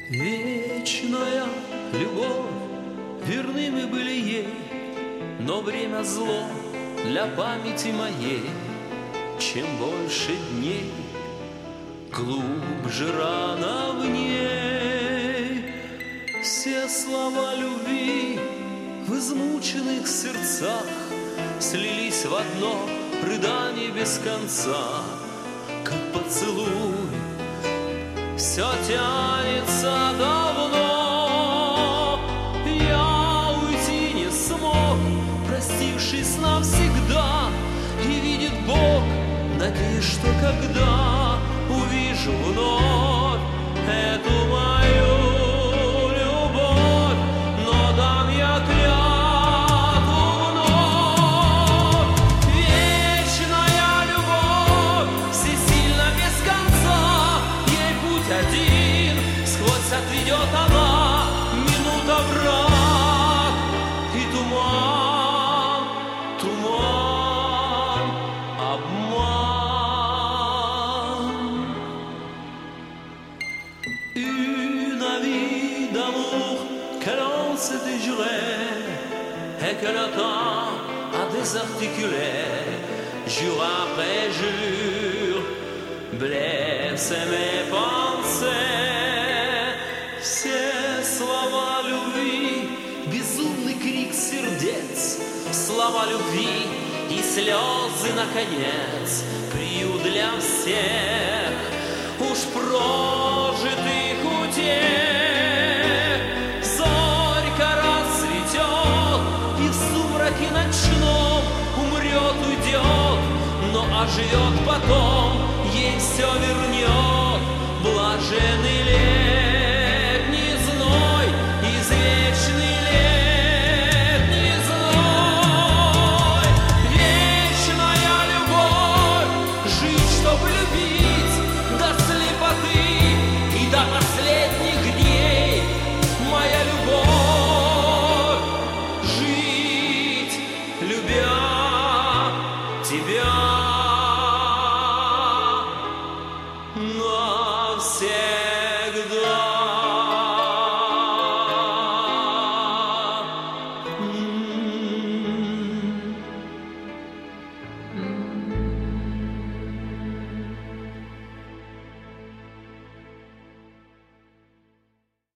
Вечная любовь, верны мы были ей, но время зло для памяти моей. Чем больше дней, глубже рана в ней. Все слова любви в измученных сердцах слились в одно рыдание без конца. Как поцелуй все тянется давно. Я уйти не смог, простившись навсегда. И видит Бог, надеюсь, что когда увижу вновь эту мою любовь, но дам я клятву вновь. Вечная любовь, всесильна без конца, ей путь один, сквозь отведет она минута враг и туман, туман, обман. Une vie d'amour que l'on se déjurait et que le temps a désarticulé, jour après jour, blesse mes pensées. Все слова любви, безумный крик сердец, слова любви и слезы, наконец, приют для всех уж прожитых утех. Зорька расцветет и в сумраке ночном умрет, уйдет, но оживет потом, ей все вернет блаженный летний зной, извечный летний зной. Вечная любовь, жить, чтобы любить до слепоты и до последнего.